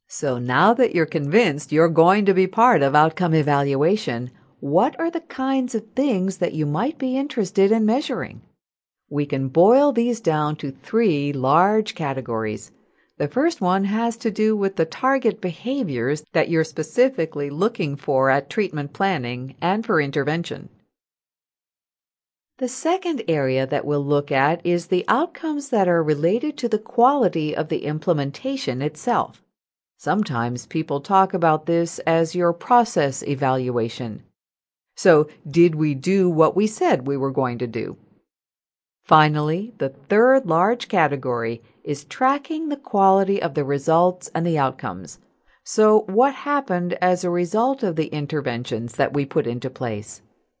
So now that you're convinced you're going to be part of outcome evaluation, what are the kinds of things that you might be interested in measuring? We can boil these down to three large categories. The first one has to do with the target behaviors that you're specifically looking for at treatment planning and for intervention. The second area that we'll look at is the outcomes that are related to the quality of the implementation itself. Sometimes people talk about this as your process evaluation. So, did we do what we said we were going to do? Finally, the third large category is tracking the quality of the results and the outcomes. So, what happened as a result of the interventions that we put into place?